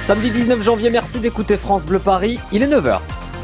Samedi 19 janvier, merci d'écouter France Bleu Paris, il est 9h.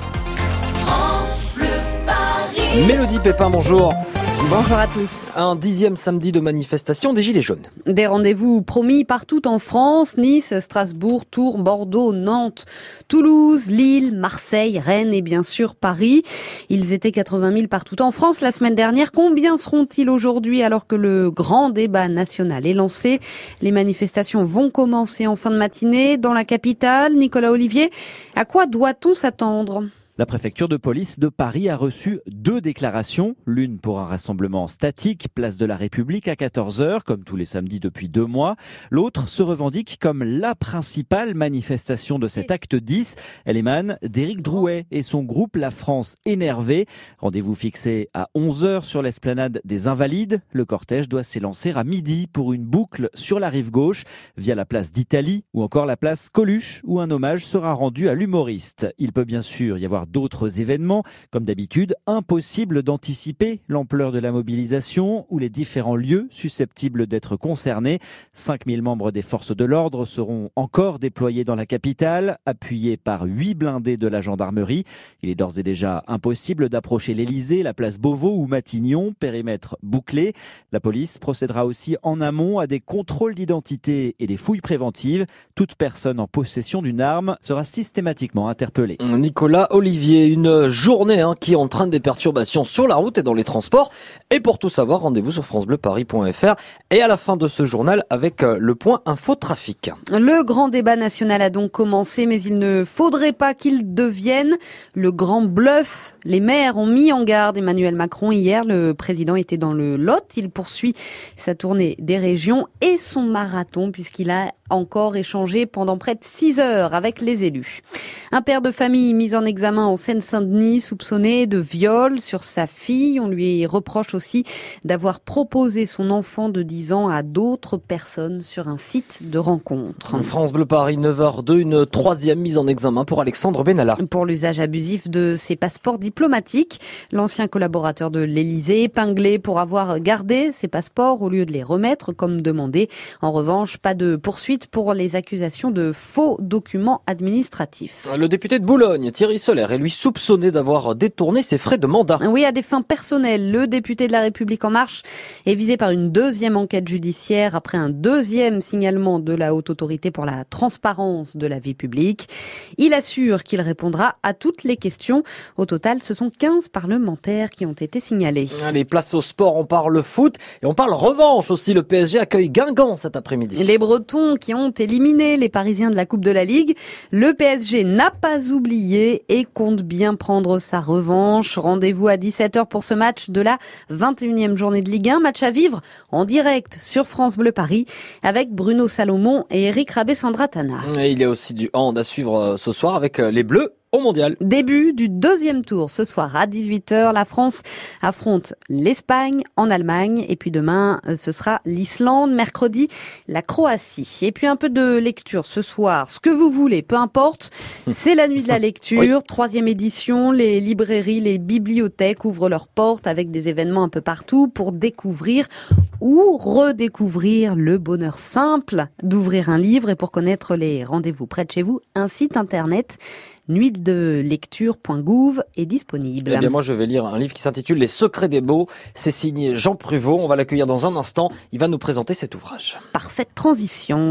France Bleu Paris. Mélodie Pépin, bonjour. Bonjour à tous. Un 10e samedi de manifestation des Gilets jaunes. Des rendez-vous promis partout en France, Nice, Strasbourg, Tours, Bordeaux, Nantes, Toulouse, Lille, Marseille, Rennes et bien sûr Paris. Ils étaient 80 000 partout en France la semaine dernière. Combien seront-ils aujourd'hui alors que le grand débat national est lancé? Les manifestations vont commencer en fin de matinée dans la capitale. Nicolas Olivier, à quoi doit-on s'attendre ? La préfecture de police de Paris a reçu 2 déclarations, l'une pour un rassemblement statique, place de la République à 14h, comme tous les samedis depuis 2 mois. L'autre se revendique comme la principale manifestation de cet acte 10. Elle émane d'Éric Drouet et son groupe La France Énervée. Rendez-vous fixé à 11h sur l'esplanade des Invalides. Le cortège doit s'élancer à midi pour une boucle sur la rive gauche, via la place d'Italie ou encore la place Coluche, où un hommage sera rendu à l'humoriste. Il peut bien sûr y avoir d'autres événements. Comme d'habitude, impossible d'anticiper l'ampleur de la mobilisation ou les différents lieux susceptibles d'être concernés. 5000 membres des forces de l'ordre seront encore déployés dans la capitale, appuyés par 8 blindés de la gendarmerie. Il est d'ores et déjà impossible d'approcher l'Élysée, la place Beauvau ou Matignon, périmètre bouclé. La police procédera aussi en amont à des contrôles d'identité et des fouilles préventives. Toute personne en possession d'une arme sera systématiquement interpellée. Nicolas Olivier, une journée qui entraîne des perturbations sur la route et dans les transports. Et pour tout savoir, rendez-vous sur francebleuparis.fr et à la fin de ce journal avec le point info trafic. Le grand débat national a donc commencé, mais il ne faudrait pas qu'il devienne le grand bluff. Les maires ont mis en garde Emmanuel Macron hier. Le président était dans le Lot. Il poursuit sa tournée des régions et son marathon puisqu'il a encore échangé pendant près de 6 heures avec les élus. Un père de famille mis en examen en Seine-Saint-Denis, soupçonné de viol sur sa fille. On lui reproche aussi d'avoir proposé son enfant de 10 ans à d'autres personnes sur un site de rencontre. France Bleu Paris, 9h02, une 3e mise en examen pour Alexandre Benalla. Pour l'usage abusif de ses passeports diplomatiques, l'ancien collaborateur de l'Élysée épinglé pour avoir gardé ses passeports au lieu de les remettre comme demandé. En revanche, pas de poursuite pour les accusations de faux documents administratifs. Le député de Boulogne, Thierry Soler, est lui soupçonné d'avoir détourné ses frais de mandat. Oui, à des fins personnelles. Le député de La République En Marche est visé par une 2e enquête judiciaire après un 2e signalement de la Haute Autorité pour la transparence de la vie publique. Il assure qu'il répondra à toutes les questions. Au total, ce sont 15 parlementaires qui ont été signalés. Allez, place au sport, on parle foot et on parle revanche aussi. Le PSG accueille Guingamp cet après-midi. Les Bretons qui ont éliminé les Parisiens de la Coupe de la Ligue. Le PSG n'a pas oublié et compte bien prendre sa revanche. Rendez-vous à 17h pour ce match de la 21e journée de Ligue 1. Match à vivre en direct sur France Bleu Paris avec Bruno Salomon et Eric Rabé-Sandratana. Et il y a aussi du hand à suivre ce soir avec les Bleus au mondial. Début du 2e tour ce soir à 18h. La France affronte l'Espagne en Allemagne. Et puis demain, ce sera l'Islande. Mercredi, la Croatie. Et puis un peu de lecture ce soir. Ce que vous voulez, peu importe. C'est la nuit de la lecture. Oui. 3e édition. Les librairies, les bibliothèques ouvrent leurs portes avec des événements un peu partout pour découvrir ou redécouvrir le bonheur simple d'ouvrir un livre. Et pour connaître les rendez-vous près de chez vous, un site internet nuitdelecture.gouv est disponible. Eh bien, moi, je vais lire un livre qui s'intitule Les secrets des beaux. C'est signé Jean Pruvot. On va l'accueillir dans un instant. Il va nous présenter cet ouvrage. Parfaite transition.